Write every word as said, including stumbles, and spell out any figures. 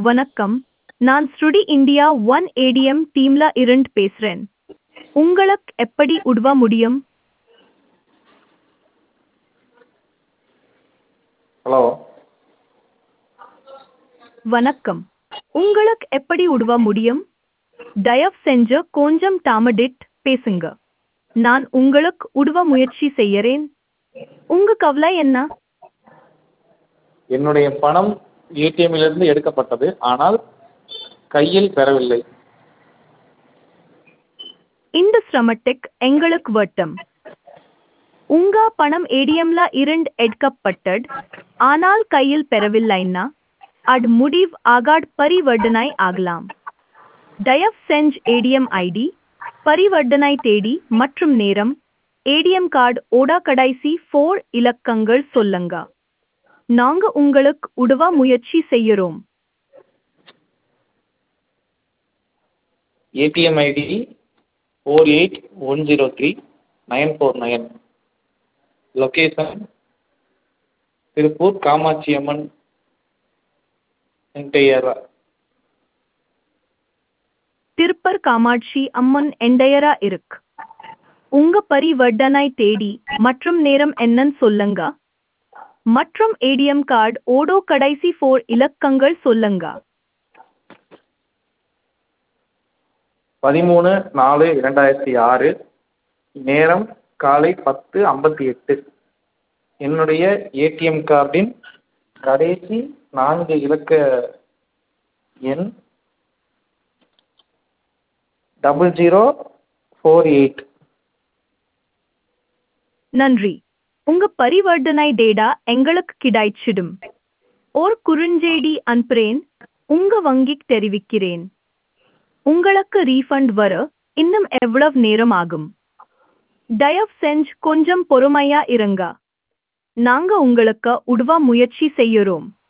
வணக்கம். நான் ஸ்ருடி India one ATM டீம்ல இருந்து பேசுறேன். உங்களுக்கு எப்படி உதவ முடியும்? ஹலோ. வணக்கம். உங்களுக்கு எப்படி உதவ முடியும்? தயவு செஞ்சு கொஞ்சம் தாமதிட்டு பேசுங்க. நான் உங்களுக்கு உதவ முயற்சி செய்யறேன். உங்க கவலை என்ன? என்னுடைய பணம் ஏடிஎம்மிலிருந்து எடுக்கப்பட்டது, ஆனால் கையில் பெறவில்லை. இந்த சிரமத்துக்கு எங்களுக்கு வருத்தம். உங்க பணம் ஏடிஎம்ல இருந்து எடுக்கப்பட்டது, ஆனால் கையில் பெறவில்லைன்னா அது முடிவு ஆகாத பரிவர்த்தனை ஆகலாம். தயவு செஞ்சு ஏடிஎம் ஐடி, பரிவர்த்தனை தேதி மற்றும் நேரம், ஏடிஎம் கார்டு ஓட கடைசி ஃபோர் இலக்கங்கள் சொல்லுங்க. நாங்க உங்களுக்கு உதவ முயற்சி செய்யறோம். ATM ID four eight one zero three nine four nine. Location Tiruppur Kamatchi Amman என்டையரா. திருப்பர் காமாட்சி அம்மன் எண்டையரா இருக்கு. உங்க பரிவர்த்தனை தேதி மற்றும் நேரம் என்னன்னு சொல்லுங்க. மற்றும் ஏடிஎம் கார்டு ஓடோ கடைசி ஃபோர் இலக்கங்கள் சொல்லுங்க. பதிமூணு நாலு இரண்டாயிரத்தி ஆறு. நேரம் காலை பத்து ஐம்பத்தி எட்டு. என்னுடைய ஏடிஎம் கார்டின் கடைசி நான்கு இலக்க எண் டபுள் ஜீரோ ஃபோர் எயிட். நன்றி. உங்க பரிவர்த்தனை டேட்டா எங்களுக்கு கிடைச்சிடும். ஒரு குறுஞ்செய்தி அனுப்புறேன். உங்க வங்கிக்கு தெரிவிக்கிறேன். உங்களுக்கு ரீஃபண்ட் வர இன்னும் எவ்வளவு நேரம் ஆகும்? தயவு செஞ்சு கொஞ்சம் பொறுமையா இருங்க. நாங்க உங்களுக்கு உதவ முயற்சி செய்யறோம்.